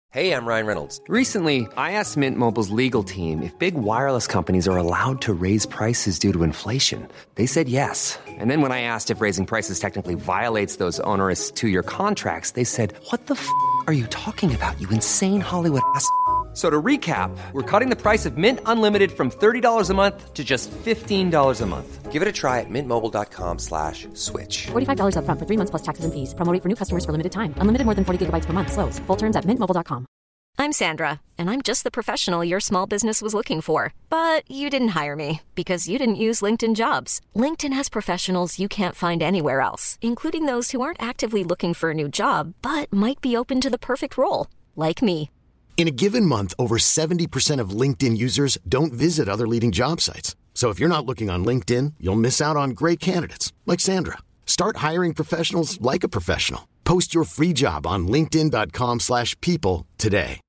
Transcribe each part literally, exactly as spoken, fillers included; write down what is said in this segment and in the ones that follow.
Hey, I'm Ryan Reynolds. Recently, I asked Mint Mobile's legal team if big wireless companies are allowed to raise prices due to inflation. They said yes. And then when I asked if raising prices technically violates those onerous two-year contracts, they said, "What the f*** are you talking about, you insane Hollywood ass f- So to recap, we're cutting the price of Mint Unlimited from thirty dollars a month to just fifteen dollars a month. Give it a try at mintmobile.com slash switch. forty-five dollars up front for three months plus taxes and fees. Promo rate for new customers for limited time. Unlimited more than forty gigabytes per month. Slows full terms at mint mobile dot com. I'm Sandra, and I'm just the professional your small business was looking for. But you didn't hire me because you didn't use LinkedIn Jobs. LinkedIn has professionals you can't find anywhere else, including those who aren't actively looking for a new job, but might be open to the perfect role, like me. In a given month, over seventy percent of LinkedIn users don't visit other leading job sites. So if you're not looking on LinkedIn, you'll miss out on great candidates like Sandra. Start hiring professionals like a professional. Post your free job on linkedin.com slash people today.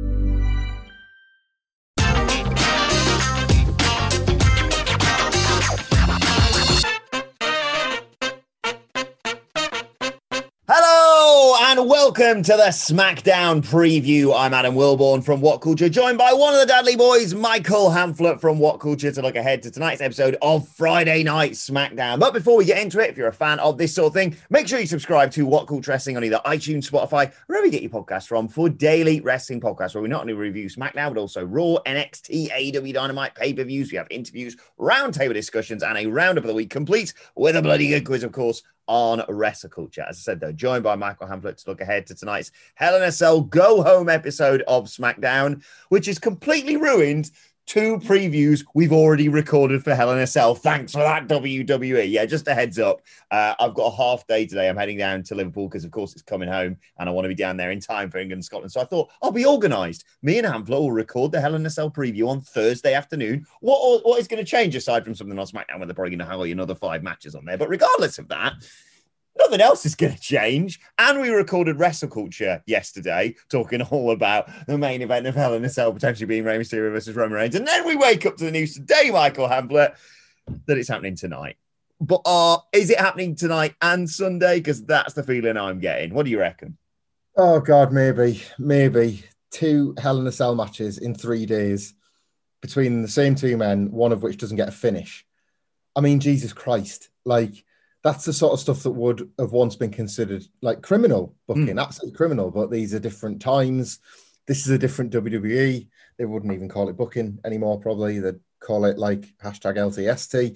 Hello and welcome to the SmackDown preview. I'm Adam Wilborn from What Culture, joined by one of the Dudley boys, Michael Hamflett from What Culture, to look ahead to tonight's episode of Friday Night SmackDown. But before we get into it, if you're a fan of this sort of thing, make sure you subscribe to What Culture Wrestling on either iTunes, Spotify, wherever you get your podcasts from, for daily wrestling podcasts where we not only review SmackDown, but also Raw, N X T, A E W Dynamite, pay-per-views. We have interviews, roundtable discussions, and a roundup of the week, complete with a bloody good quiz, of course, on Wrestle Culture. As I said, though, joined by Michael Hamflett to look ahead to tonight's Hell in a Cell go-home episode of SmackDown, which has completely ruined two previews we've already recorded for Hell in a Cell. Thanks for that, W W E. Yeah, just a heads up. Uh, I've got a half day today. I'm heading down to Liverpool because, of course, it's coming home and I want to be down there in time for England and Scotland. So I thought I'll be organised. Me and Hamflett will record the Hell in a Cell preview on Thursday afternoon. What, what is going to change aside from something on SmackDown where they're probably going to have another five matches on there? But regardless of that, nothing else is going to change. And we recorded Wrestle Culture yesterday, talking all about the main event of Hell in a Cell potentially being Rey Mysterio versus Roman Reigns. And then we wake up to the news today, Michael Hamflett, that it's happening tonight. But uh, is it happening tonight and Sunday? Because that's the feeling I'm getting. What do you reckon? Oh, God, maybe. Maybe. Two Hell in a Cell matches in three days between the same two men, one of which doesn't get a finish. I mean, Jesus Christ. Like, that's the sort of stuff that would have once been considered like criminal booking, mm. absolutely criminal. But these are different times. This is a different W W E. They wouldn't even call it booking anymore, probably. They'd call it like hashtag L T S T.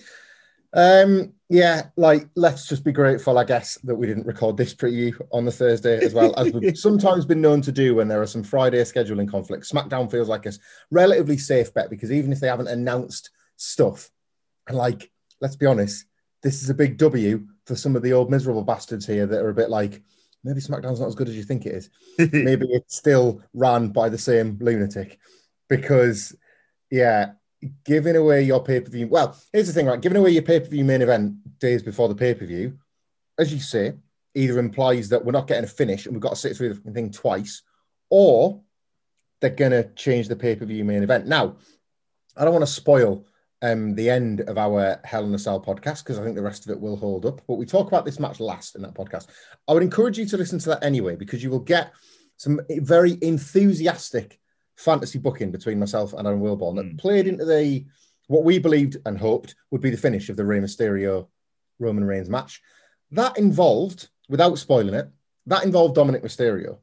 Um, yeah, like, let's just be grateful, I guess, that we didn't record this preview on the Thursday as well, as we've sometimes been known to do when there are some Friday scheduling conflicts. SmackDown feels like a relatively safe bet because even if they haven't announced stuff, and like, let's be honest, this is a big W for some of the old miserable bastards here that are a bit like, maybe SmackDown's not as good as you think it is. Maybe it's still run by the same lunatic. Because, yeah, giving away your pay-per-view... Well, here's the thing, right? Giving away your pay-per-view main event days before the pay-per-view, as you say, either implies that we're not getting a finish and we've got to sit through the thing twice, or they're going to change the pay-per-view main event. Now, I don't want to spoil... Um, the end of our Hell in a Cell podcast, because I think the rest of it will hold up. But we talk about this match last in that podcast. I would encourage you to listen to that anyway, because you will get some very enthusiastic fantasy booking between myself and Aaron Wilborn that mm. played into the what we believed and hoped would be the finish of the Rey Mysterio Roman Reigns match. That involved, without spoiling it, that involved Dominic Mysterio.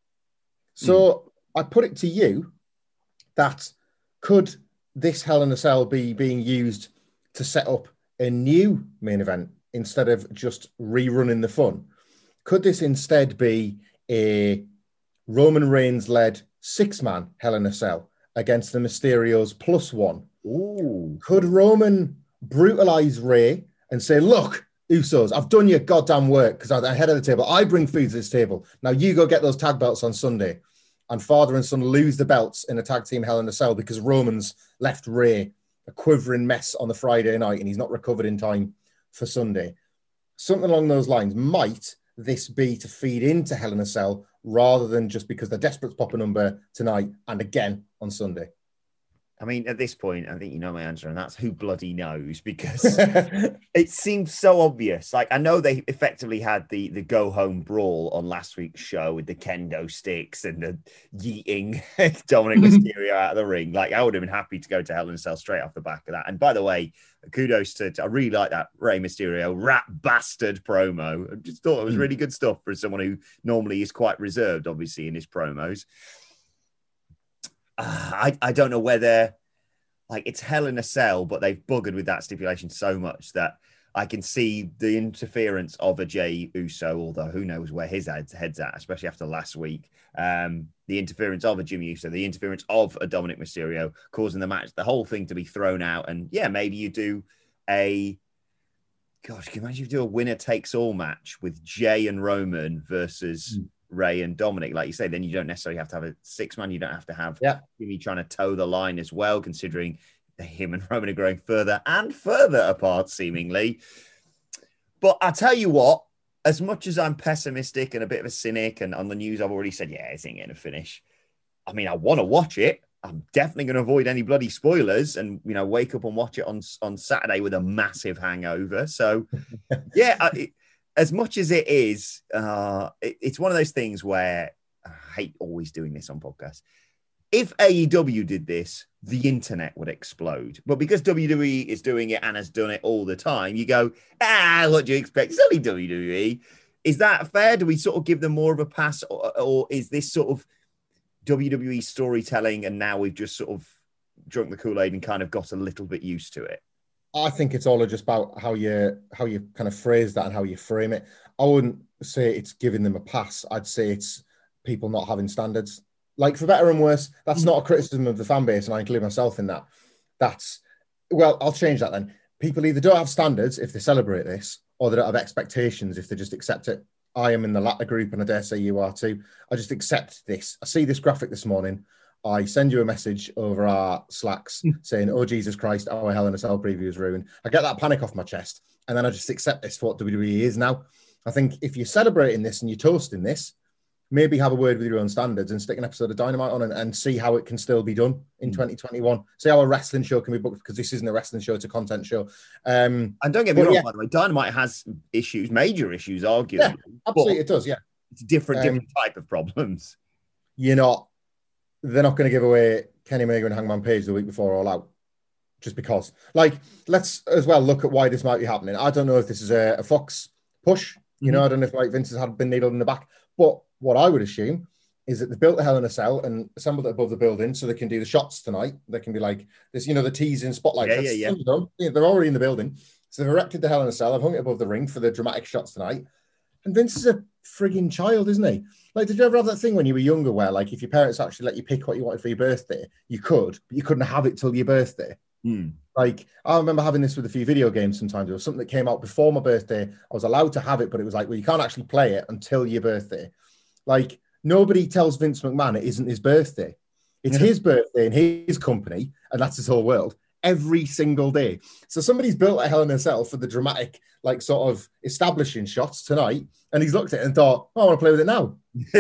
So mm. I put it to you that could this Hell in a Cell be being used to set up a new main event instead of just rerunning the fun? Could this instead be a Roman Reigns-led six-man Hell in a Cell against the Mysterios plus one? Ooh. Could Roman brutalize Rey and say, look, Usos, I've done your goddamn work because I'm ahead of the table. I bring food to this table. Now you go get those tag belts on Sunday. And father and son lose the belts in a tag team Hell in a Cell because Roman's left Rey a quivering mess on the Friday night and he's not recovered in time for Sunday. Something along those lines. Might this be to feed into Hell in a Cell rather than just because they're desperate to pop a number tonight and again on Sunday? I mean, at this point, I think you know my answer, and that's who bloody knows, because it seems so obvious. Like, I know they effectively had the, the go-home brawl on last week's show with the kendo sticks and the yeeting Dominic Mysterio out of the ring. Like, I would have been happy to go to Hell in a Cell straight off the back of that. And by the way, kudos to, to I really like that Rey Mysterio rat bastard promo. I just thought it was really good stuff for someone who normally is quite reserved, obviously, in his promos. Uh, I, I don't know whether, like, it's Hell in a Cell, but they've buggered with that stipulation so much that I can see the interference of a Jey Uso, although who knows where his head's, head's at, especially after last week. Um, the interference of a Jimmy Uso, the interference of a Dominic Mysterio, causing the match, the whole thing to be thrown out. And yeah, maybe you do a, gosh, can you imagine if you do a winner takes all match with Jey and Roman versus... Mm. Ray and Dominic, like you say, then you don't necessarily have to have a six man. You don't have to have yeah. Jimmy trying to toe the line as well, considering him and Roman are growing further and further apart, seemingly. But I tell you what, as much as I'm pessimistic and a bit of a cynic, and on the news I've already said, yeah, it's ain't going to finish. I mean, I want to watch it. I'm definitely going to avoid any bloody spoilers, and you know, wake up and watch it on on Saturday with a massive hangover. So, yeah. I, it, As much as it is, uh, it, it's one of those things where I hate always doing this on podcasts. If A E W did this, the internet would explode. But because W W E is doing it and has done it all the time, you go, ah, what do you expect? It's only W W E. Is that fair? Do we sort of give them more of a pass? Or, or is this sort of W W E storytelling and now we've just sort of drunk the Kool-Aid and kind of got a little bit used to it? I think it's all just about how you how you kind of phrase that and how you frame it. I wouldn't say it's giving them a pass. I'd say it's people not having standards. Like, for better and worse, that's not a criticism of the fan base, and I include myself in that. That's, well, I'll change that then. People either don't have standards if they celebrate this, or they don't have expectations if they just accept it. I am in the latter group, and I dare say you are too. I just accept this. I see this graphic this morning. I send you a message over our Slacks saying, oh, Jesus Christ, our Hell in a Cell preview is ruined. I get that panic off my chest, and then I just accept this for what W W E is now. I think if you're celebrating this and you're toasting this, maybe have a word with your own standards and stick an episode of Dynamite on and, and see how it can still be done in twenty twenty-one. See how a wrestling show can be booked, because this isn't a wrestling show, it's a content show. Um, and don't get me wrong, yeah. by the way, Dynamite has issues, major issues, arguably. Yeah, absolutely, it does, yeah. It's a different, Um, different type of problems. You're not... They're not going to give away Kenny Omega and Hangman Page the week before All Out, just because. Like, let's as well look at why this might be happening. I don't know if this is a, a Fox push. You mm-hmm. know, I don't know if like Vince has had been needled in the back. But what I would assume is that they've built a Hell in a Cell and assembled it above the building so they can do the shots tonight. They can be like this, you know, the teasing spotlight. Yeah, yeah, yeah. Done. They're already in the building. So they've erected the Hell in a Cell. I've hung it above the ring for the dramatic shots tonight. And Vince is a frigging child, isn't he? Like, did you ever have that thing when you were younger where, like, if your parents actually let you pick what you wanted for your birthday, you could, but you couldn't have it till your birthday? Hmm. Like, I remember having this with a few video games sometimes. There was something that came out before my birthday. I was allowed to have it, but it was like, well, you can't actually play it until your birthday. Like, nobody tells Vince McMahon it isn't his birthday. It's his birthday in his company, and that's his whole world. Every single day. So somebody's built a Hell in a Cell for the dramatic, like, sort of establishing shots tonight, and he's looked at it and thought, oh, I want to play with it now.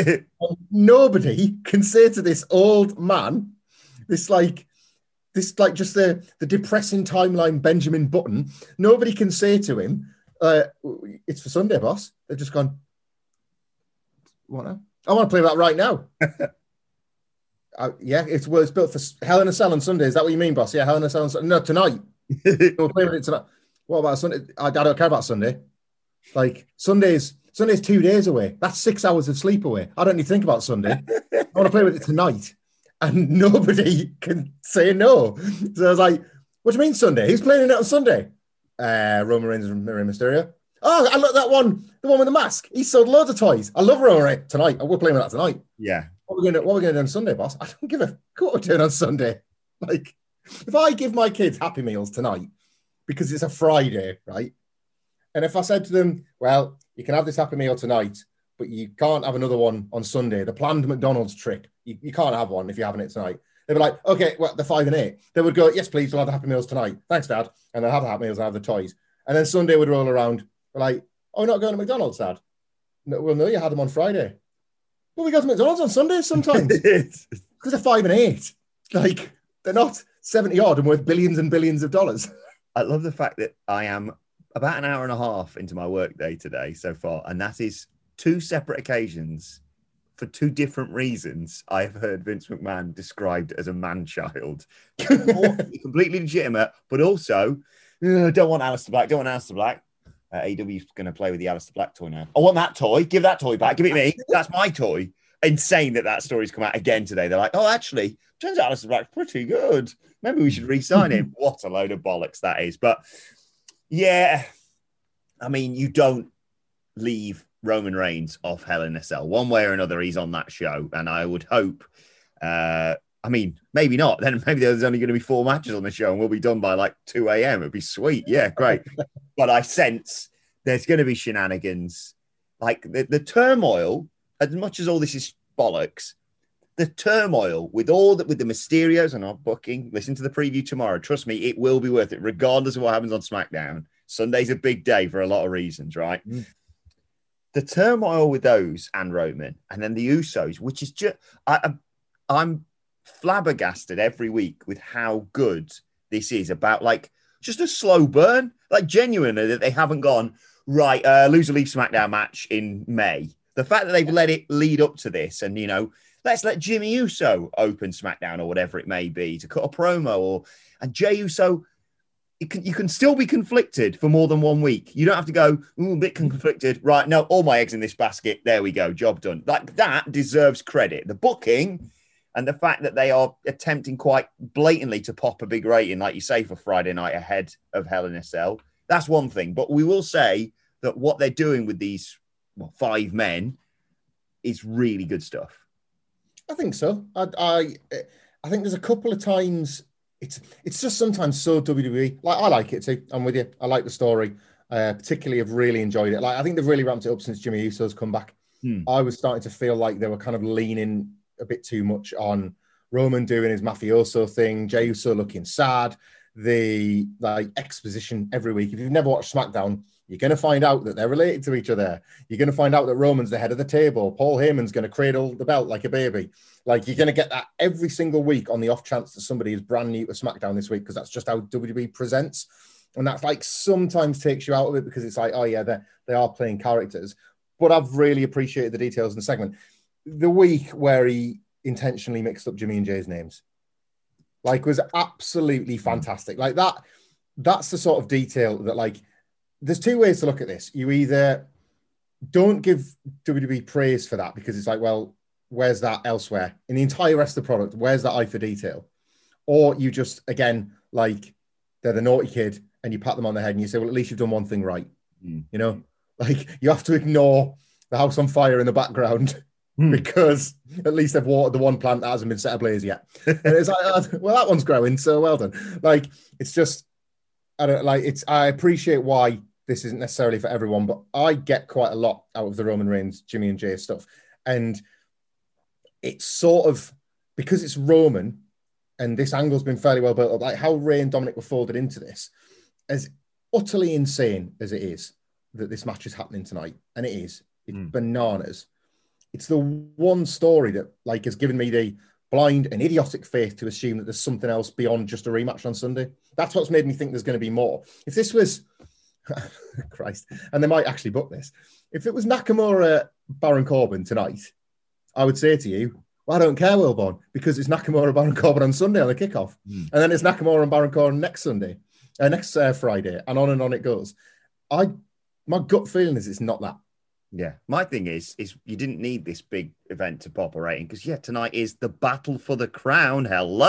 Nobody can say to this old man, this like, this like just the, the depressing timeline Benjamin Button, nobody can say to him, uh, it's for Sunday, boss. They've just gone, what now? I want to play with that right now. Uh, yeah, it's well, it's built for Hell in a Cell on Sunday. Is that what you mean, boss? Yeah, Hell in a Cell on Sunday. No, tonight. We'll play with it tonight. What about Sunday? I, I don't care about Sunday. Like, Sunday's Sunday's two days away. That's six hours of sleep away. I don't need to think about Sunday. I want to play with it tonight. And nobody can say no. So I was like, what do you mean Sunday? Who's playing it on Sunday? Uh, Roman Reigns and Rey Mysterio. Oh, I love that one. The one with the mask. He sold loads of toys. I love Roman Reigns tonight. We're playing with that tonight. Yeah. What are we going to what are we going to do on Sunday, boss? I don't give a what we're doing on Sunday. Like, if I give my kids Happy Meals tonight because it's a Friday, right? And if I said to them, well, you can have this Happy Meal tonight, but you can't have another one on Sunday, the planned McDonald's trip, you, you can't have one if you're having it tonight. They'd be like, okay, well, the five and eight. They would go, yes, please, we'll have the Happy Meals tonight. Thanks, Dad. And they'll have the Happy Meals and have the toys. And then Sunday would roll around. We're like, oh, we're not going to McDonald's, Dad? No, well, no, you had them on Friday. Well, we go to McDonald's on Sundays sometimes. Because they're five and eight. Like, they're not seventy odd and worth billions and billions of dollars. I love the fact that I am about an hour and a half into my workday today so far, and that is two separate occasions for two different reasons. I have heard Vince McMahon described as a man-child. Completely legitimate, but also, uh, don't want Aleister Black, don't want Aleister Black. Uh, A E W's going to play with the Aleister Black toy now. I want that toy. Give that toy back. Give it me. That's my toy. Insane that that story's come out again today. They're like, oh, actually, turns out Aleister Black's pretty good. Maybe we should re-sign him. What a load of bollocks that is. But yeah, I mean, you don't leave Roman Reigns off Hell in a Cell. One way or another, he's on that show. And I would hope, uh, I mean, maybe not. Then maybe there's only going to be four matches on the show and we'll be done by like two a.m. It'd be sweet. Yeah, great. But I sense there's going to be shenanigans. Like the, the turmoil, as much as all this is bollocks, the turmoil with all that, with the Mysterios and our booking, listen to the preview tomorrow. Trust me, it will be worth it, regardless of what happens on SmackDown. Sunday's a big day for a lot of reasons, right? Mm. The turmoil with those and Roman, and then the Usos, which is just, I, I'm flabbergasted every week with how good this is about, like, just a slow burn, like genuinely that they haven't gone, right, uh, lose or leave SmackDown match in May. The fact that they've let it lead up to this and, you know, let's let Jimmy Uso open SmackDown or whatever it may be to cut a promo, or and Jey Uso, you can, you can still be conflicted for more than one week. You don't have to go, ooh, a bit conflicted. Right, no, all my eggs in this basket. There we go, job done. Like, that deserves credit. The booking and the fact that they are attempting quite blatantly to pop a big rating, like you say, for Friday night ahead of Hell in a Cell, that's one thing. But we will say that what they're doing with these well, five men is really good stuff. I think so. I, I I think there's a couple of times it's it's just sometimes so W W E. Like, I like it too. I'm with you. I like the story. Uh, particularly, I've really enjoyed it. Like, I think they've really ramped it up since Jimmy Uso's come back. Hmm. I was starting to feel like they were kind of leaning a bit too much on Roman doing his mafioso thing, Jey Uso looking sad, the like exposition every week. If you've never watched SmackDown, you're going to find out that they're related to each other. You're going to find out that Roman's the head of the table. Paul Heyman's going to cradle the belt like a baby. Like, you're going to get that every single week on the off chance that somebody is brand new to SmackDown this week, because that's just how W W E presents. And that's like sometimes takes you out of it because it's like, oh yeah, they they are playing characters. But I've really appreciated the details in the segment. The week where he intentionally mixed up Jimmy and Jay's names, like, was absolutely fantastic. Like, that, that's the sort of detail that, like, there's two ways to look at this. You either don't give W W E praise for that because it's like, well, where's that elsewhere? In the entire rest of the product, where's that eye for detail? Or you just, again, like, they're the naughty kid and you pat them on the head and you say, well, at least you've done one thing right. Mm. You know, like, you have to ignore the house on fire in the background mm. because at least they've watered the one plant that hasn't been set ablaze yet. And it's like, oh, well, that one's growing, so well done. Like, it's just, I don't like it's. I appreciate why this isn't necessarily for everyone, but I get quite a lot out of the Roman Reigns, Jimmy and Jay stuff, and it's sort of because it's Roman, and this angle's been fairly well built up. Like, how Rey and Dominic were folded into this, as utterly insane as it is that this match is happening tonight, and it is. It's mm. bananas. It's the one story that like has given me the blind and idiotic faith to assume that there's something else beyond just a rematch on Sunday. That's what's made me think there's going to be more. If this was, Christ, and they might actually book this. If it was Nakamura, Baron Corbin tonight, I would say to you, well, I don't care, Wilborn, because it's Nakamura, Baron Corbin on Sunday on the kickoff. Mm. And then it's Nakamura and Baron Corbin next Sunday, uh, next uh, Friday, and on and on it goes. I, my gut feeling is it's not that. Yeah, my thing is, is you didn't need this big event to pop a rating because, yeah, tonight is the battle for the crown. Hello.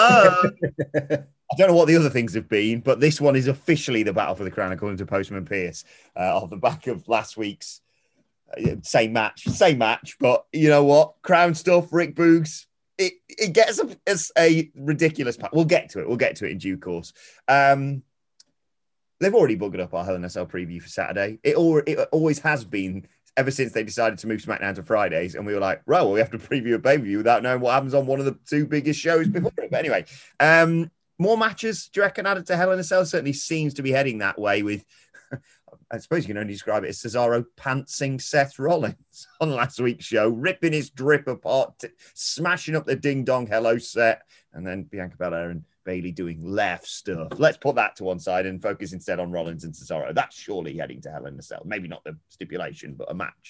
I don't know what the other things have been, but this one is officially the battle for the crown, according to Postman Pierce, uh, off the back of last week's uh, same match, same match. But you know what? Crown stuff, Rick Boogs, it, it gets a, it's a ridiculous pack. We'll get to it. We'll get to it in due course. Um, they've already buggered up our Hell in a Cell preview for Saturday. It, all, it always has been ever since they decided to move SmackDown to Fridays. And we were like, right, well, we have to preview a pay-per-view without knowing what happens on one of the two biggest shows before it. But anyway, um, more matches, do you reckon, added to Hell in a Cell? Certainly seems to be heading that way with, I suppose you can only describe it as Cesaro pantsing Seth Rollins on last week's show, ripping his drip apart, t- smashing up the ding-dong hello set, and then Bianca Belair and Bayley doing left stuff. Let's put that to one side and focus instead on Rollins and Cesaro. That's surely heading to Hell in a Cell. Maybe not the stipulation, but a match.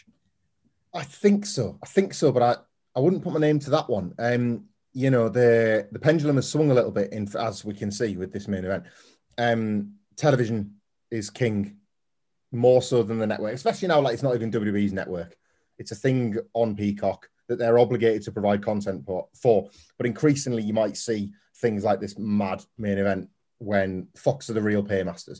I think so. I think so, but I, I wouldn't put my name to that one. Um, you know, the the pendulum has swung a little bit, in as we can see with this main event. Um, television is king, more so than the network, especially now. Like, it's not even W W E's network; it's a thing on Peacock that they're obligated to provide content for. But increasingly, you might see things like this mad main event when Fox are the real paymasters.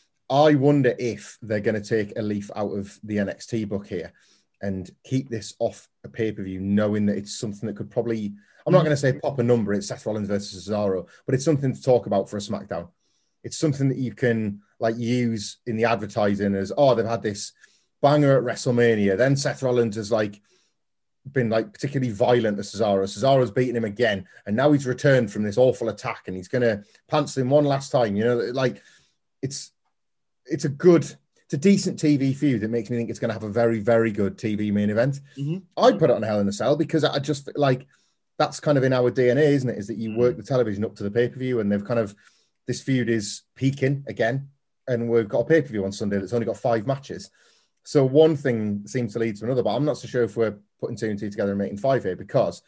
I wonder if they're going to take a leaf out of the N X T book here and keep this off a pay-per-view, knowing that it's something that could probably, I'm not going to say pop a number, it's Seth Rollins versus Cesaro, but it's something to talk about for a SmackDown. It's something that you can like use in the advertising as, oh, they've had this banger at WrestleMania. Then Seth Rollins has like been like particularly violent to Cesaro. Cesaro's beaten him again, and now he's returned from this awful attack, and he's going to pants him one last time. You know, like it's it's a good, it's a decent T V feud that makes me think it's going to have a very, very good T V main event. Mm-hmm. I'd put it on Hell in a Cell because I just like that's kind of in our D N A, isn't it? Is that you work the television up to the pay per view, and they've kind of this feud is peaking again, and we've got a pay per view on Sunday that's only got five matches. So one thing seems to lead to another, but I'm not so sure if we're putting two and two together and making five here, because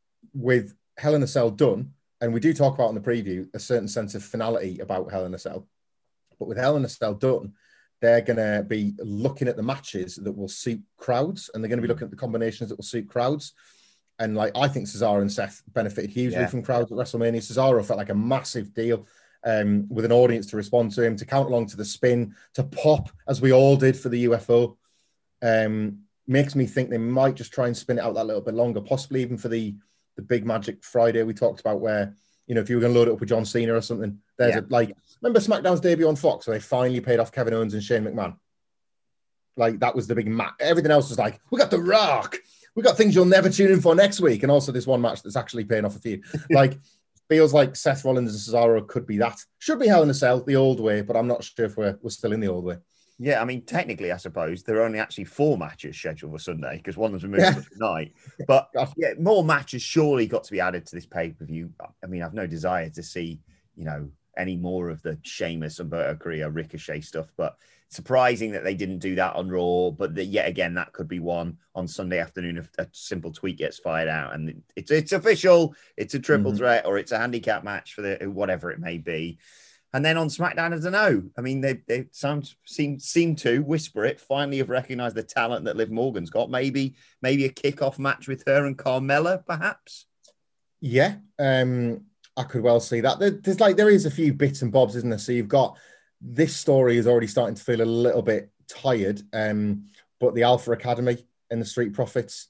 with Hell in a Cell done, and we do talk about in the preview a certain sense of finality about Hell in a Cell, but with Hell in a Cell done, they're going to be looking at the matches that will suit crowds, and they're going to be looking at the combinations that will suit crowds. And like, I think Cesaro and Seth benefited hugely yeah. from crowds at WrestleMania. Cesaro felt like a massive deal um, with an audience to respond to him, to count along to the spin, to pop, as we all did for the U F O. Um, makes me think they might just try and spin it out that little bit longer, possibly even for the, the big Magic Friday we talked about, where, you know, if you were going to load it up with John Cena or something, there's yeah. a, like, remember SmackDown's debut on Fox where they finally paid off Kevin Owens and Shane McMahon? Like, that was the big match. Everything else was like, we got The Rock. We got things you'll never tune in for next week. And also this one match that's actually paying off a feud. Like, feels like Seth Rollins and Cesaro could be that. Should be Hell in a Cell the old way, but I'm not sure if we're, we're still in the old way. Yeah, I mean, technically, I suppose there are only actually four matches scheduled for Sunday because one of them moved Yeah. to tonight. But yeah, more matches surely got to be added to this pay-per-view. I mean, I've no desire to see, you know, any more of the Sheamus, Humberto Carrillo, Ricochet stuff, but surprising that they didn't do that on Raw. But the, yet again, that could be one on Sunday afternoon if a simple tweet gets fired out and it's it's official. It's a triple mm-hmm. threat or it's a handicap match for the whatever it may be. And then on SmackDown, I don't know. I mean, they they sound, seem seem to whisper it. Finally, have recognised the talent that Liv Morgan's got. Maybe maybe a kickoff match with her and Carmella, perhaps. Yeah, um, I could well see that. There, there's like there is a few bits and bobs, isn't there? So you've got this story is already starting to feel a little bit tired. Um, but the Alpha Academy and the Street Profits,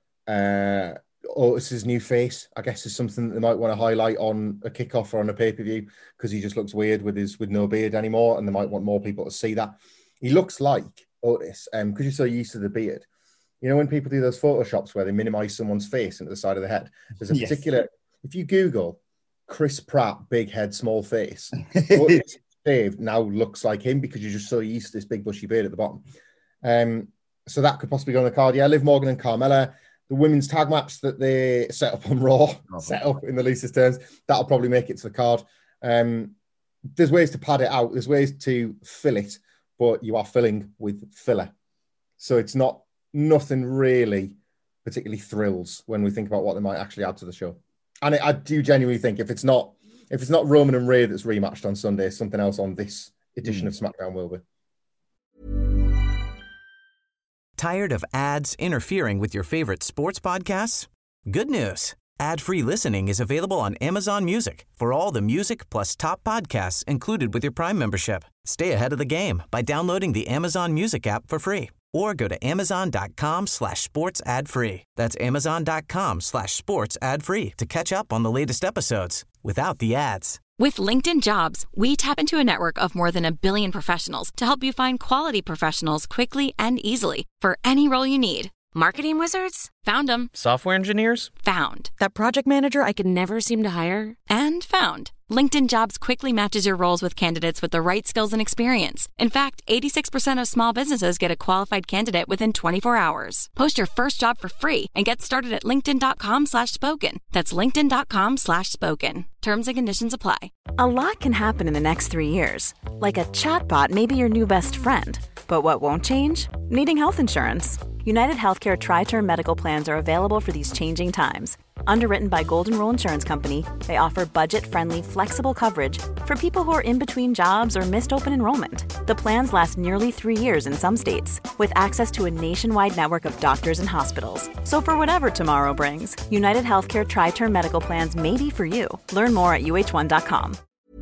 uh, Otis's new face, I guess, is something that they might want to highlight on a kickoff or on a pay-per-view because he just looks weird with his with no beard anymore, and they might want more people to see that. He looks like Otis, um, because you're so used to the beard. You know, when people do those photoshops where they minimize someone's face into the side of the head, there's a yes. particular, if you Google Chris Pratt, big head, small face, Otis shaved now looks like him because you're just so used to this big bushy beard at the bottom. Um, so that could possibly go on the card. Yeah, Liv Morgan and Carmella. The women's tag match that they set up on Raw, oh, set up in the loosest terms, that'll probably make it to the card. Um, there's ways to pad it out. There's ways to fill it, but you are filling with filler. So it's not nothing really particularly thrills when we think about what they might actually add to the show. And I do genuinely think if it's not if it's not Roman and Rhea that's rematched on Sunday, something else on this edition mm. of SmackDown will be. Tired of ads interfering with your favorite sports podcasts? Good news. Ad-free listening is available on Amazon Music for all the music plus top podcasts included with your Prime membership. Stay ahead of the game by downloading the Amazon Music app for free or go to amazon.com slash sports ad free. That's amazon.com slash sports ad free to catch up on the latest episodes without the ads. With LinkedIn Jobs, we tap into a network of more than a billion professionals to help you find quality professionals quickly and easily for any role you need. Marketing wizards? Found them. Software engineers? Found. That project manager I could never seem to hire? And found. LinkedIn Jobs quickly matches your roles with candidates with the right skills and experience. In fact, eighty-six percent of small businesses get a qualified candidate within twenty-four hours. Post your first job for free and get started at linkedin.com slash spoken. That's linkedin.com slash spoken. Terms and conditions apply. A lot can happen in the next three years. Like a chatbot may be your new best friend. But what won't change? Needing health insurance. United Healthcare Tri-Term Medical Plans are available for these changing times. Underwritten by Golden Rule Insurance Company, they offer budget-friendly, flexible coverage for people who are in between jobs or missed open enrollment. The plans last nearly three years in some states, with access to a nationwide network of doctors and hospitals. So for whatever tomorrow brings, United Healthcare Tri-Term Medical Plans may be for you. Learn more at U H one dot com.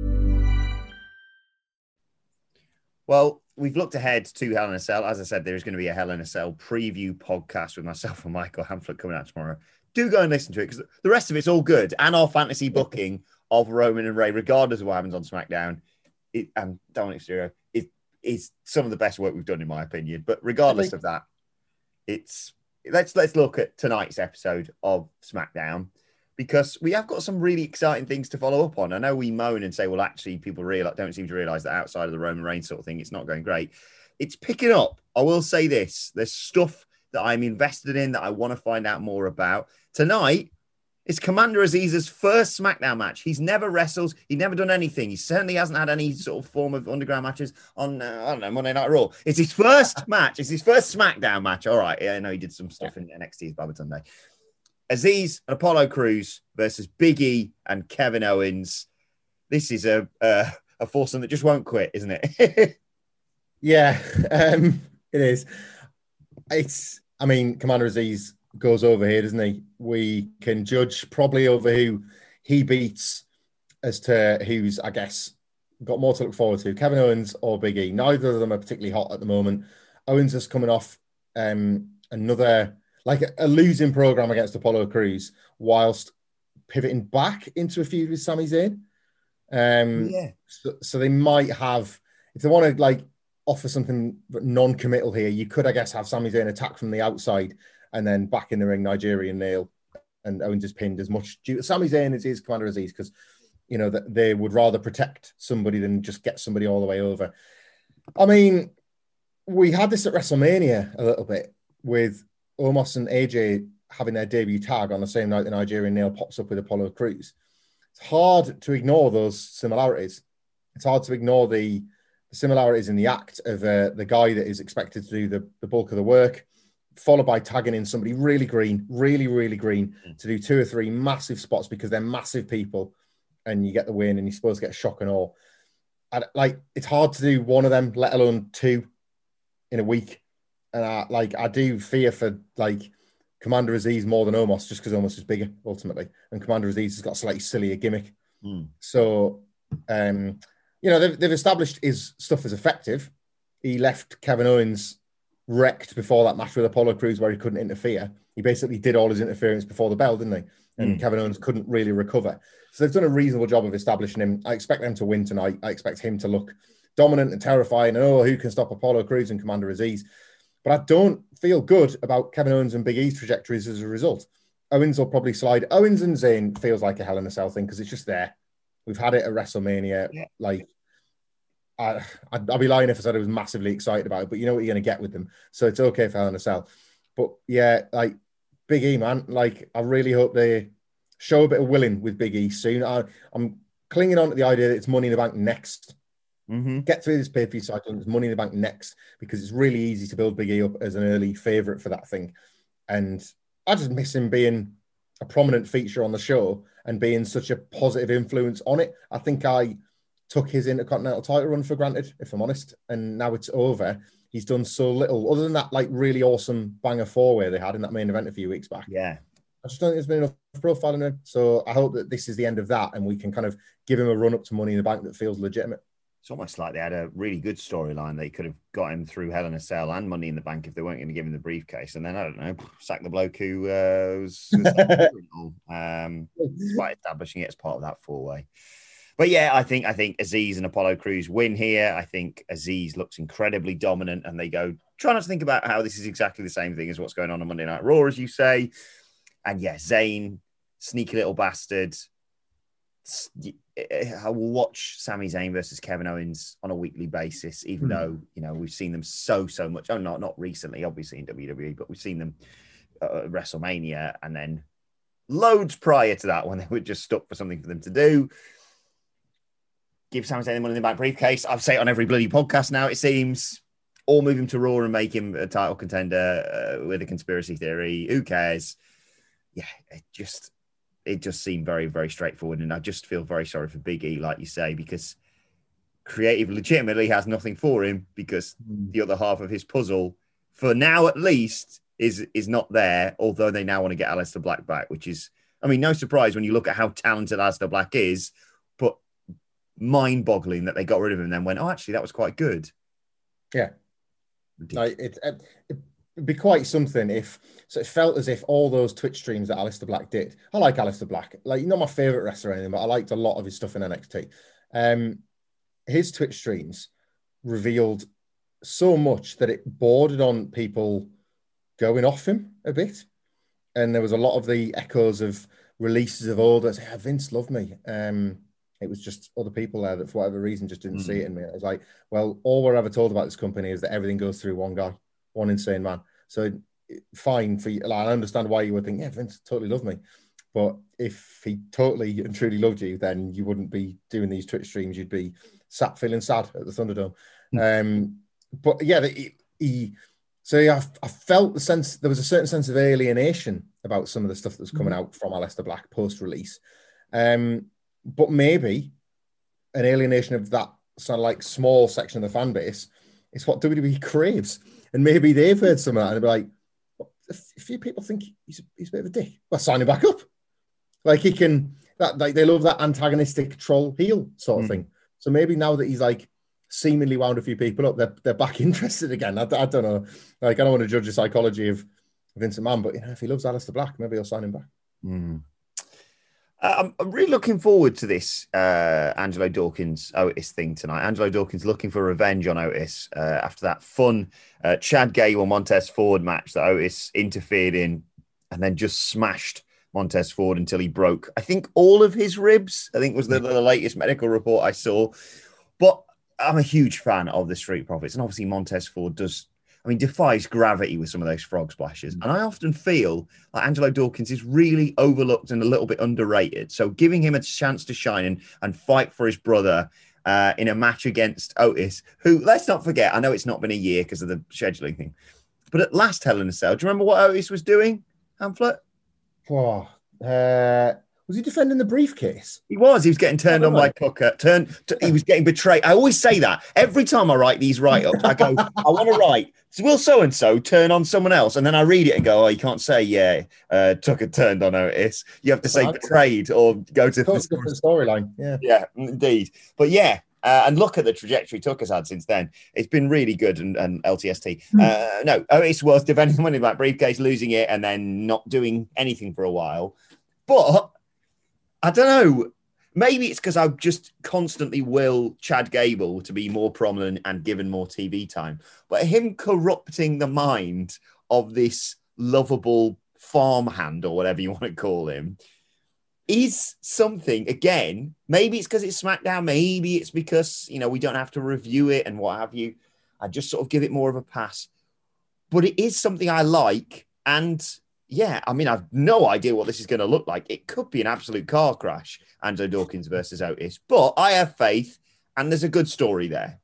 Well, we've looked ahead to Hell in a Cell. As I said, there is going to be a Hell in a Cell preview podcast with myself and Michael Hamflett coming out tomorrow. Do go and listen to it because the rest of it's all good. And our fantasy booking of Roman and Ray, regardless of what happens on SmackDown, it, and Dominic Mysterio, it is some of the best work we've done, in my opinion. But regardless of that, it's let's let's look at tonight's episode of SmackDown, because we have got some really exciting things to follow up on. I know we moan and say, well, actually, people realize, don't seem to realize that outside of the Roman Reigns sort of thing, it's not going great. It's picking up. I will say this. There's stuff that I'm invested in that I want to find out more about. Tonight is Commander Aziz's first SmackDown match. He's never wrestled. He's never done anything. He certainly hasn't had any sort of form of underground matches on, uh, I don't know, Monday Night Raw. It's his first match. It's his first SmackDown match. All right. Yeah, I know he did some stuff in N X T's Babatunde. Aziz and Apollo Crews versus Big E and Kevin Owens. This is a uh, a foursome that just won't quit, isn't it? Yeah, um, it is. It's, I mean, Commander Aziz goes over here, doesn't he? We can judge probably over who he beats as to who's, I guess, got more to look forward to, Kevin Owens or Big E. Neither of them are particularly hot at the moment. Owens is coming off um, another, like a, a losing program against Apollo Crews, whilst pivoting back into a feud with Sami Zayn. Um, yeah. So, so they might have, if they want to like offer something non-committal here, you could, I guess, have Sami Zayn attack from the outside and then back in the ring, Nigerian nail, and Owens is pinned as much due to Sami Zayn as is Commander Aziz, because, you know, that they would rather protect somebody than just get somebody all the way over. I mean, we had this at WrestleMania a little bit with Omos and A J having their debut tag on the same night the Nigerian nail pops up with Apollo Crews. It's hard to ignore those similarities. It's hard to ignore the, the similarities in the act of uh, the guy that is expected to do the, the bulk of the work, followed by tagging in somebody really green, really, really green to do two or three massive spots because they're massive people, and you get the win and you're supposed to get a shock and all. And, like, it's hard to do one of them, let alone two in a week. And I, like, I do fear for like Commander Aziz more than Omos, just because Omos is bigger ultimately, and Commander Aziz has got a slightly sillier gimmick. Mm. So, um, you know, they've, they've established his stuff as effective. He left Kevin Owens wrecked before that match with Apollo Crews where he couldn't interfere. He basically did all his interference before the bell, didn't he? And mm. Kevin Owens couldn't really recover. So they've done a reasonable job of establishing him. I expect them to win tonight. I expect him to look dominant and terrifying. And, oh, who can stop Apollo Crews and Commander Aziz? But I don't feel good about Kevin Owens and Big E's trajectories as a result. Owens will probably slide. Owens and Zayn feels like a Hell in a Cell thing because it's just there. We've had it at WrestleMania. Yeah. Like, I, I'd, I'd be lying if I said I was massively excited about it, but you know what you're going to get with them. So it's okay for Hell in a Cell. But yeah, like Big E, man, like I really hope they show a bit of willing with Big E soon. I, I'm clinging on to the idea that it's Money in the Bank next. Mm-hmm. Get through this pay-per-view cycle, there's Money in the Bank next, because it's really easy to build Big E up as an early favourite for that thing. And I just miss him being a prominent feature on the show and being such a positive influence on it. I think I took his Intercontinental title run for granted, if I'm honest, and now it's over. He's done so little, other than that like really awesome banger four-way they had in that main event a few weeks back. Yeah. I just don't think there's been enough profile in him. So I hope that this is the end of that and we can kind of give him a run up to Money in the Bank that feels legitimate. It's almost like they had a really good storyline. They could have got him through Hell in a Cell and Money in the Bank if they weren't going to give him the briefcase. And then, I don't know, sack the bloke who uh, was, was um, despite establishing it as part of that four-way. But yeah, I think I think Aziz and Apollo Crews win here. I think Aziz looks incredibly dominant, and they go, try not to think about how this is exactly the same thing as what's going on on Monday Night Raw, as you say. And yeah, Zayn, sneaky little bastard. I will watch Sami Zayn versus Kevin Owens on a weekly basis, even mm. though, you know, we've seen them so, so much. Oh, not, not recently, obviously in W W E, but we've seen them at WrestleMania and then loads prior to that when they were just stuck for something for them to do. Give Sami Zayn the money in the back briefcase. I've said it on every bloody podcast now, it seems. Or move him to Raw and make him a title contender uh, with a conspiracy theory. Who cares? Yeah, it just it just seemed very, very straightforward. And I just feel very sorry for Big E, like you say, because creative legitimately has nothing for him because mm. the other half of his puzzle, for now at least, is is not there, although they now want to get Aleister Black back, which is, I mean, no surprise when you look at how talented Aleister Black is, but mind-boggling that they got rid of him and then went, oh, actually, that was quite good. Yeah. Like it, it, it'd be quite something if, so it felt as if all those Twitch streams that Aleister Black did, I like Aleister Black, like, not my favourite wrestler or anything, but I liked a lot of his stuff in N X T. Um, his Twitch streams revealed so much that it bordered on people going off him a bit. And there was a lot of the echoes of releases of orders. Hey, Vince loved me. Um, it was just other people there that, for whatever reason, just didn't mm. see it in me. It was like, well, all we're ever told about this company is that everything goes through one guy, one insane man. So fine for you. Like, I understand why you would think, yeah, Vince totally loved me. But if he totally and truly loved you, then you wouldn't be doing these Twitch streams. You'd be sat feeling sad at the Thunderdome. Mm. Um, but yeah, he, he so yeah, I, I felt the sense, there was a certain sense of alienation about some of the stuff that was coming mm. out from Aleister Black post-release. Um, but maybe an alienation of that sort of like small section of the fan base is what W W E craves. And maybe they've heard some of that and they'll be like, well, a few people think he's a, he's a bit of a dick. Well, sign him back up. Like he can, that like they love that antagonistic troll heel sort of mm. thing. So maybe now that he's like seemingly wound a few people up, they're, they're back interested again. I, I don't know. Like, I don't want to judge the psychology of Vincent McMahon, but you know, if he loves Aleister Black, maybe he'll sign him back. Mm. Uh, I'm, I'm really looking forward to this uh, Angelo Dawkins Otis thing tonight. Angelo Dawkins looking for revenge on Otis uh, after that fun uh, Chad Gable Montez Ford match that Otis interfered in and then just smashed Montez Ford until he broke, I think, all of his ribs. I think was the, the latest medical report I saw. But I'm a huge fan of the Street Profits, and obviously Montez Ford does, I mean, defies gravity with some of those frog splashes. And I often feel like Angelo Dawkins is really overlooked and a little bit underrated. So giving him a chance to shine and, and fight for his brother uh, in a match against Otis, who, let's not forget, I know it's not been a year because of the scheduling thing, but at last Hell in a Cell, do you remember what Otis was doing, Hamflet? Oh, uh, was he defending the briefcase? He was. He was getting turned on by Tucker. Turned. To, he was getting betrayed. I always say that every time I write these write-ups. I go, I want to write, will so-and-so turn on someone else? And then I read it and go, oh, you can't say, yeah, uh, Tucker turned on Otis. You have to say betrayed or go to the storyline. Yeah, yeah, indeed. But yeah, uh, and look at the trajectory Tucker's had since then. It's been really good. And, and L T S T. Mm. Uh, no, Otis was defending the money in that briefcase, losing it, and then not doing anything for a while. But I don't know. Maybe it's because I just constantly will Chad Gable to be more prominent and given more T V time. But him corrupting the mind of this lovable farmhand or whatever you want to call him is something, again, maybe it's because it's SmackDown. Maybe it's because, you know, we don't have to review it and what have you. I just sort of give it more of a pass. But it is something I like. And yeah, I mean, I've no idea what this is going to look like. It could be an absolute car crash, Angelo Dawkins versus Otis. But I have faith, and there's a good story there.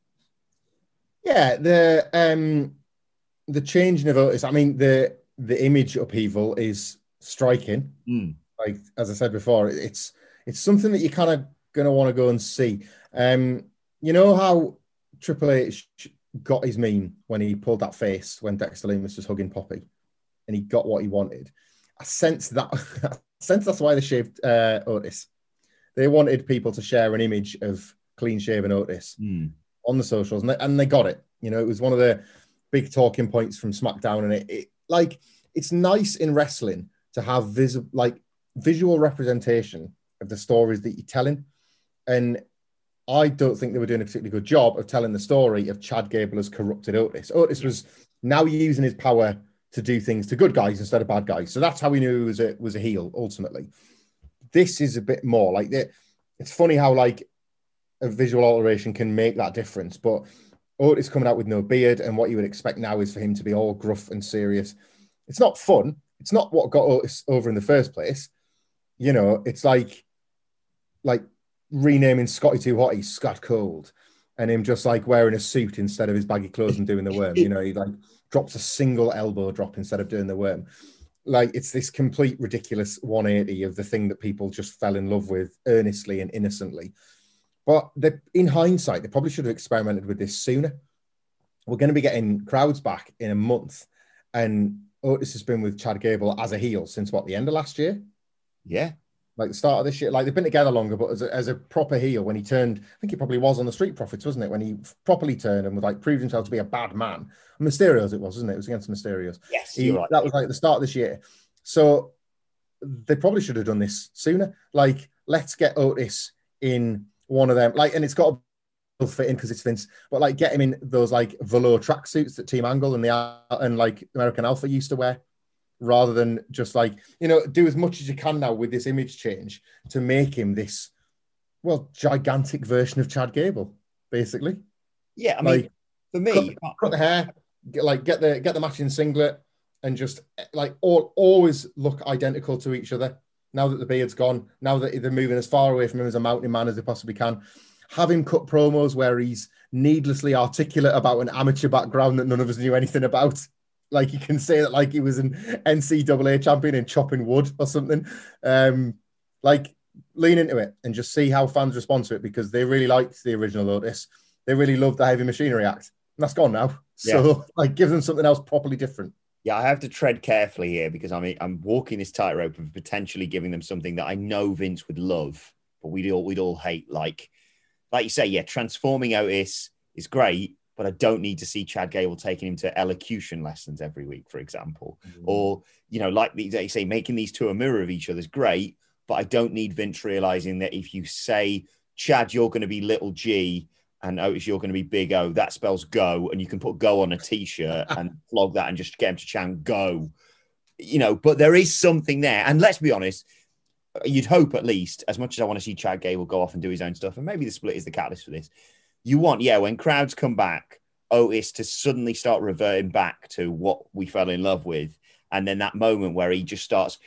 Yeah, the um, the changing of Otis. I mean, the the image upheaval is striking. Mm. Like as I said before, it's it's something that you're kind of going to want to go and see. Um, you know how Triple H got his meme when he pulled that face when Dexter Lumis was hugging Poppy? And he got what he wanted. I sense that. I sense that's why they shaved uh, Otis. They wanted people to share an image of clean-shaven Otis mm. on the socials, and they, and they got it. You know, it was one of the big talking points from SmackDown, and it, it like it's nice in wrestling to have vis- like visual representation of the stories that you're telling. And I don't think they were doing a particularly good job of telling the story of Chad Gable as corrupted Otis. Otis was now using his power to do things to good guys instead of bad guys. So that's how we knew he was a, was a heel, ultimately. This is a bit more like that. It's funny how like a visual alteration can make that difference, but Otis coming out with no beard, and what you would expect now is for him to be all gruff and serious. It's not fun. It's not what got Otis over in the first place. You know, it's like, like renaming Scotty Too Hotty Scott Cold, and him just like wearing a suit instead of his baggy clothes and doing the worm. You know, he like drops a single elbow drop instead of doing the worm. Like, it's this complete ridiculous one eighty of the thing that people just fell in love with earnestly and innocently. But they, in hindsight, they probably should have experimented with this sooner. We're going to be getting crowds back in a month, and Otis has been with Chad Gable as a heel since, what, the end of last year? Yeah. Like the start of this year. Like, they've been together longer, but as a, as a proper heel, when he turned, I think he probably was on the Street Profits, wasn't it? When he properly turned and was like, proved himself to be a bad man. Mysterio's it was, wasn't it? It was against Mysterio's. Yes, he, you're right. That was like the start of this year. So they probably should have done this sooner. Like, let's get Otis in one of them. Like, and it's got to fit in because it's Vince, but like get him in those like velour tracksuits that Team Angle and the and like American Alpha used to wear, rather than just like, you know, do as much as you can now with this image change to make him this, well, gigantic version of Chad Gable, basically. Yeah, I mean, like, for me, cut, cut the hair, get, like get the get the matching singlet, and just like all always look identical to each other. Now that the beard's gone, now that they're moving as far away from him as a mountain man as they possibly can, have him cut promos where he's needlessly articulate about an amateur background that none of us knew anything about. Like, you can say that like he was an N C double A champion in chopping wood or something. Um, like, lean into it and just see how fans respond to it, because they really liked the original Otis. They really loved the Heavy Machinery act. And that's gone now. So, yeah. like, give them something else properly different. Yeah, I have to tread carefully here because I mean, I'm walking this tightrope of potentially giving them something that I know Vince would love, but we'd all, we'd all hate. Like, like you say, yeah, transforming Otis is great, but I don't need to see Chad Gable taking him to elocution lessons every week, for example. Mm. Or, you know, like they say, making these two a mirror of each other is great, but I don't need Vince realizing that if you say, Chad, you're going to be little G, and Otis, you're going to be big O, that spells go, and you can put go on a T-shirt and flog that and just get him to chant go. You know, but there is something there. And let's be honest, you'd hope at least, as much as I want to see Chad Gable go off and do his own stuff, and maybe the split is the catalyst for this, you want, yeah, when crowds come back, Otis to suddenly start reverting back to what we fell in love with. And then that moment where he just starts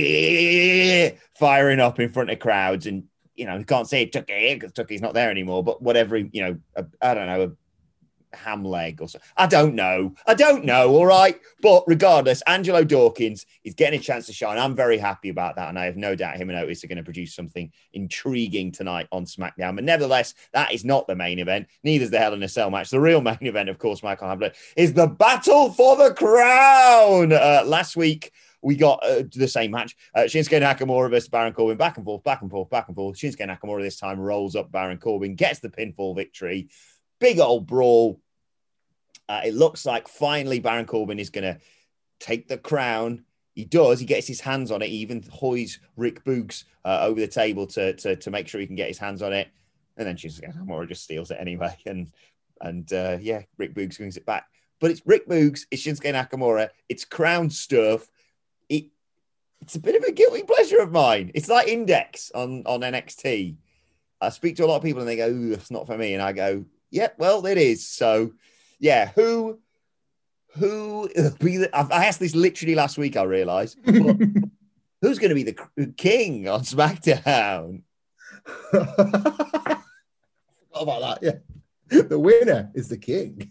firing up in front of crowds, and, you know, he can't say Tucky because Tucky's not there anymore, but whatever, you know, a, I don't know, a ham leg or something. I don't know. I don't know. All right. But regardless, Angelo Dawkins is getting a chance to shine. I'm very happy about that. And I have no doubt him and Otis are going to produce something intriguing tonight on SmackDown. But nevertheless, that is not the main event. Neither is the Hell in a Cell match. The real main event, of course, Michael Hamlet, is the Battle for the Crown. Uh, last week, we got uh, the same match. Uh, Shinsuke Nakamura versus Baron Corbin. Back and forth, back and forth, back and forth. Shinsuke Nakamura this time rolls up Baron Corbin, gets the pinfall victory. Big old brawl. Uh, it looks like finally Baron Corbin is going to take the crown. He does. He gets his hands on it. He even hoys Rick Boogs uh, over the table to, to to make sure he can get his hands on it. And then Shinsuke Nakamura just steals it anyway. And, and uh, yeah, Rick Boogs brings it back. But it's Rick Boogs. It's Shinsuke Nakamura. It's crown stuff. It It's a bit of a guilty pleasure of mine. It's like Index on, on N X T. I speak to a lot of people and they go, ooh, that's not for me. And I go, yeah, well, it is. So, yeah, who, who, I asked this literally last week, I realized. Who's going to be the king on SmackDown? Forgot about that, yeah. The winner is the king.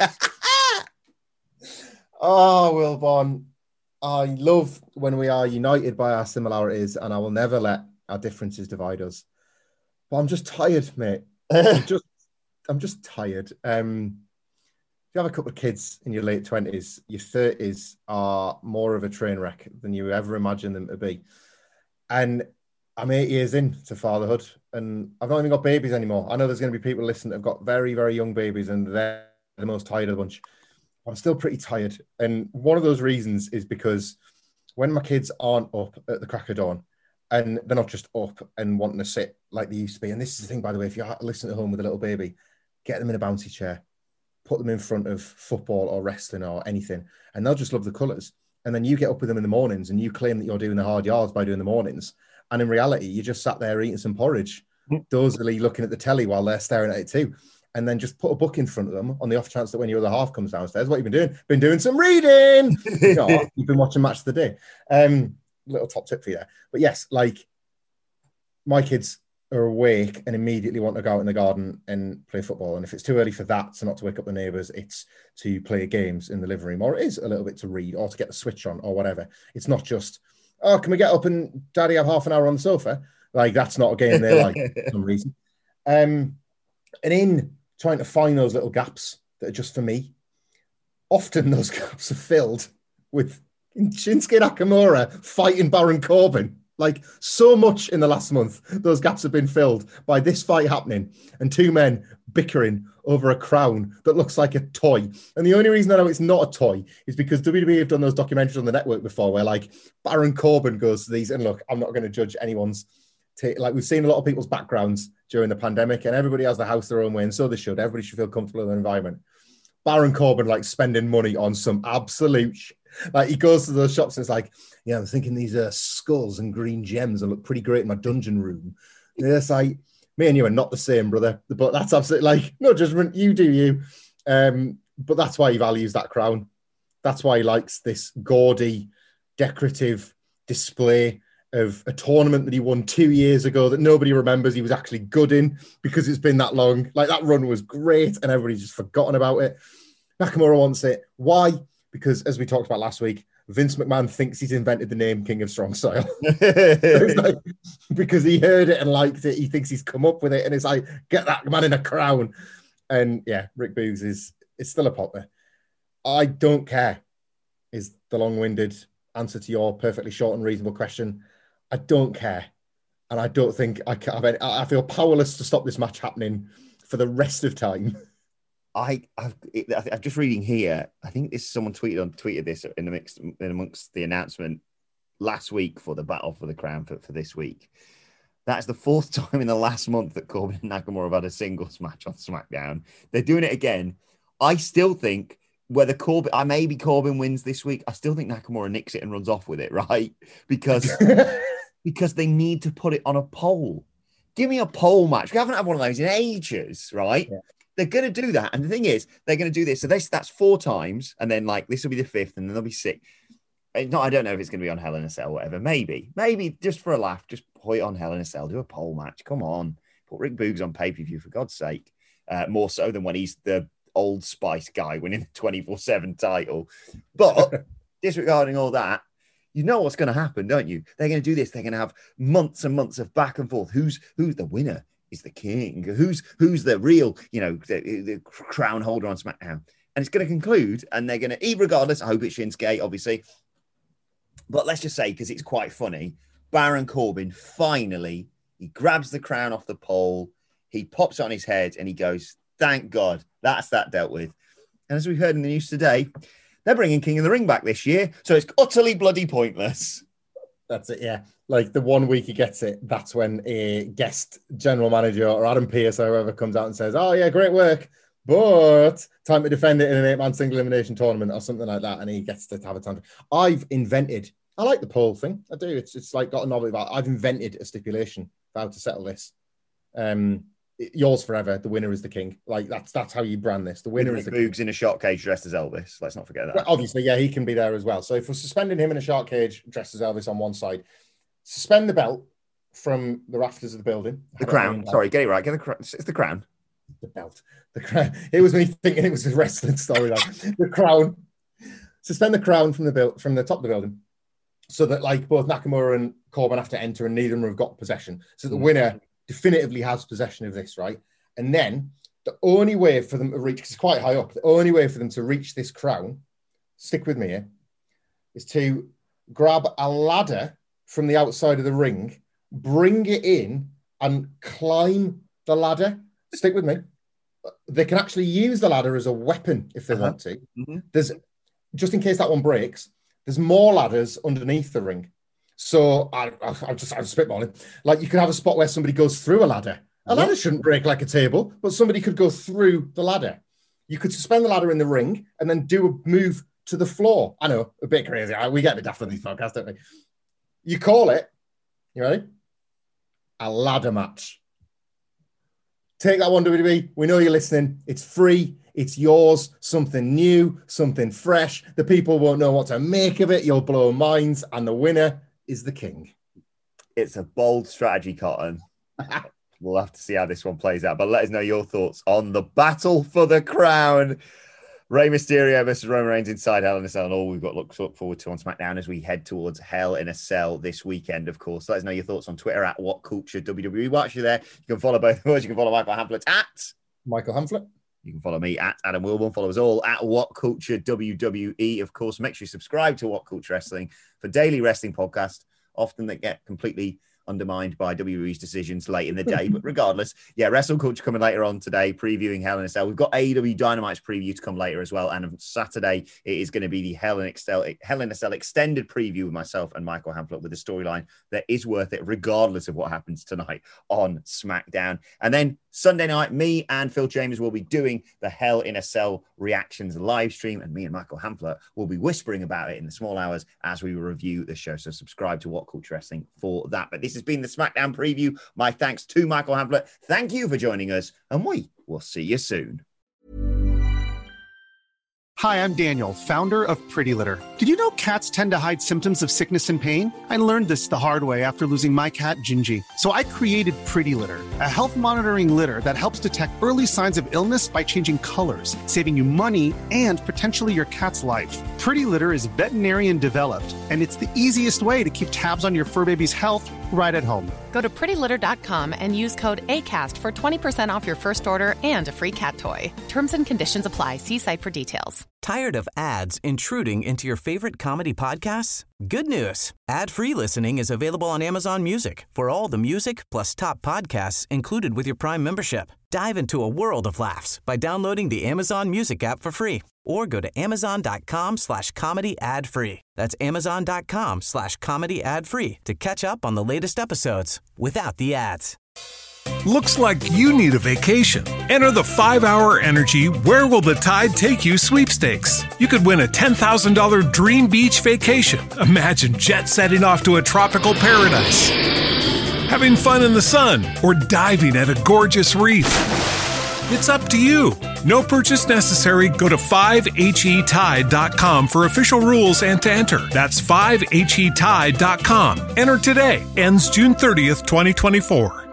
Oh, Wilborn, I love when we are united by our similarities, and I will never let our differences divide us. But I'm just tired, mate. I'm just, I'm just tired. Um, if you have a couple of kids in your late twenties, your thirties are more of a train wreck than you ever imagined them to be. And I'm eight years into fatherhood, and I've not even got babies anymore. I know there's going to be people listening that have got very, very young babies, and they're the most tired of the bunch. I'm still pretty tired. And one of those reasons is because when my kids aren't up at the crack of dawn, and they're not just up and wanting to sit like they used to be. And this is the thing, by the way, if you're listening at home with a little baby, get them in a bouncy chair, put them in front of football or wrestling or anything, and they'll just love the colours. And then you get up with them in the mornings and you claim that you're doing the hard yards by doing the mornings. And in reality, you just sat there eating some porridge, dozily looking at the telly while they're staring at it too. And then just put a book in front of them on the off chance that when your other half comes downstairs, what have you been doing? Been doing some reading. You know, you've been watching Match of the Day. Um, little top tip for you there. But yes, like my kids are awake and immediately want to go out in the garden and play football. And if it's too early for that, so not to wake up the neighbours, it's to play games in the living room, or it is a little bit to read or to get the switch on or whatever. It's not just, oh, can we get up and daddy have half an hour on the sofa? Like, that's not a game they like for some reason. Um, and in trying to find those little gaps that are just for me, often those gaps are filled with Shinsuke Nakamura fighting Baron Corbin. Like, so much in the last month, those gaps have been filled by this fight happening and two men bickering over a crown that looks like a toy. And the only reason I know it's not a toy is because W W E have done those documentaries on the network before where, like, Baron Corbin goes to these, and look, I'm not going to judge anyone's, t- like, we've seen a lot of people's backgrounds during the pandemic, and everybody has the house their own way, and so they should. Everybody should feel comfortable in their environment. Baron Corbin, like, spending money on some absolute sh- like, he goes to those shops and it's like, yeah, I'm thinking these uh, skulls and green gems will look pretty great in my dungeon room. And it's like, me and you are not the same, brother. But that's absolutely, like, no judgment. You do you. Um, but that's why he values that crown. That's why he likes this gaudy, decorative display of a tournament that he won two years ago that nobody remembers he was actually good in because it's been that long. Like, that run was great and everybody's just forgotten about it. Nakamura wants it. Why? Because, as we talked about last week, Vince McMahon thinks he's invented the name King of Strong Style. Like, because he heard it and liked it. He thinks he's come up with it. And it's like, get that man in a crown. And yeah, Rick Boogs is, is still a popper. I don't care, is the long-winded answer to your perfectly short and reasonable question. I don't care. And I don't think I can have any, I feel powerless to stop this match happening for the rest of time. I, I've, I'm just reading here. I think this someone tweeted on tweeted this in the mix in amongst the announcement last week for the battle for the crown for, for this week. That's the fourth time in the last month that Corbin and Nakamura have had a singles match on SmackDown. They're doing it again. I still think whether Corbin, I maybe Corbin wins this week. I still think Nakamura nicks it and runs off with it, right? Because because they need to put it on a poll. Give me a poll match. We haven't had one of those in ages, right? Yeah. They're going to do that. And the thing is, they're going to do this. So this, that's four times. And then, like, this will be the fifth. And then they'll be six. No, I don't know if it's going to be on Hell in a Cell or whatever. Maybe. Maybe just for a laugh, just put it on Hell in a Cell. Do a poll match. Come on. Put Rick Boogs on pay-per-view, for God's sake. Uh, more so than when he's the Old Spice guy winning the twenty-four seven title. But disregarding all that, you know what's going to happen, don't you? They're going to do this. They're going to have months and months of back and forth. Who's who's the winner? Is the king? Who's who's the real, you know, the, the crown holder on SmackDown? And it's going to conclude, and they're going to, regardless, I hope it's Shinsuke, obviously. But let's just say, because it's quite funny, Baron Corbin finally, he grabs the crown off the pole, he pops it on his head, and he goes, thank God, that's that dealt with. And as we heard in the news today, they're bringing King of the Ring back this year, so it's utterly bloody pointless. That's it, yeah. Like, the one week he gets it, that's when a guest general manager or Adam Pearce or whoever comes out and says, oh, yeah, great work, but time to defend it in an eight-man single elimination tournament or something like that, and he gets to have a time. I've invented, I like the poll thing, I do. It's it's like got a novelty about it. I've invented a stipulation for how to settle this. Um, yours forever, the winner is the king. Like, that's that's how you brand this. The winner With is the Boogs king. in a shark cage dressed as Elvis. Let's not forget that. Well, obviously, yeah, he can be there as well. So if we're suspending him in a shark cage dressed as Elvis on one side, suspend the belt from the rafters of the building. The crown. Sorry, get it right. Get the crown. It's the crown. The belt. The crown. It was me thinking it was a wrestling storyline. The crown. Suspend the crown from the build from the top of the building, so that, like, both Nakamura and Corbin have to enter, and neither of them have got possession. So the winner definitively has possession of this, right? And then the only way for them to reach, because it's quite high up, the only way for them to reach this crown, stick with me here, is to grab a ladder from the outside of the ring, bring it in, and climb the ladder. Stick with me. They can actually use the ladder as a weapon if they uh-huh. want to. Mm-hmm. There's, just in case that one breaks, there's more ladders underneath the ring. So I, I, I'm just I'm spitballing. Like you could have a spot where somebody goes through a ladder. A ladder what? shouldn't break like a table, but somebody could go through the ladder. You could suspend the ladder in the ring and then do a move to the floor. I know, a bit crazy. We get a bit daft on these podcasts, don't we? You call it, you ready? A ladder match. Take that one, W W E. We know you're listening. It's free. It's yours. Something new, something fresh. The people won't know what to make of it. You'll blow minds. And the winner is the king. It's a bold strategy, Cotton. We'll have to see how this one plays out. But let us know your thoughts on the battle for the crown. Rey Mysterio versus Roman Reigns inside Hell in a Cell, and all we've got to look, look forward to on SmackDown as we head towards Hell in a Cell this weekend, of course. Let us know your thoughts on Twitter at WhatCultureWWE. Watch you there. You can follow both of us. You can follow Michael Hamflett at Michael Hamflett. You can follow me at Adam Wilborn. Follow us all at WhatCultureWWE. Of course, make sure you subscribe to What Culture Wrestling for daily wrestling podcasts, often that get completely undermined by W W E's decisions late in the day. But regardless, yeah, Wrestle Culture coming later on today, previewing Hell in a Cell. We've got A E W Dynamite's preview to come later as well. And on Saturday, it is going to be the Hell in a Cell, Hell in a Cell extended preview with myself and Michael Hamflett with a storyline that is worth it, regardless of what happens tonight on SmackDown. And then Sunday night, me and Phil Chambers will be doing the Hell in a Cell reactions live stream, and me and Michael Hamflett will be whispering about it in the small hours as we review the show. So subscribe to What Culture Wrestling for that. But this has been the SmackDown preview. My thanks to Michael Hamflett. Thank you for joining us, and we will see you soon. Hi, I'm Daniel, founder of Pretty Litter. Did you know cats tend to hide symptoms of sickness and pain? I learned this the hard way after losing my cat, Gingy. So I created Pretty Litter, a health monitoring litter that helps detect early signs of illness by changing colors, saving you money and potentially your cat's life. Pretty Litter is veterinarian developed, and it's the easiest way to keep tabs on your fur baby's health right at home. Go to pretty litter dot com and use code ACAST for twenty percent off your first order and a free cat toy. Terms and conditions apply. See site for details. Tired of ads intruding into your favorite comedy podcasts? Good news. Ad-free listening is available on Amazon Music for all the music plus top podcasts included with your Prime membership. Dive into a world of laughs by downloading the Amazon Music app for free or go to amazon.com slash comedy ad free. That's amazon.com slash comedy ad free to catch up on the latest episodes without the ads. Looks like you need a vacation. Enter the five hour Energy Where Will the Tide Take You sweepstakes. You could win a ten thousand dollars dream beach vacation. Imagine jet setting off to a tropical paradise, having fun in the sun, or diving at a gorgeous reef. It's up to you. No purchase necessary. Go to five H E tide dot com for official rules and to enter. That's five H E tide dot com. Enter today. Ends June thirtieth, twenty twenty-four.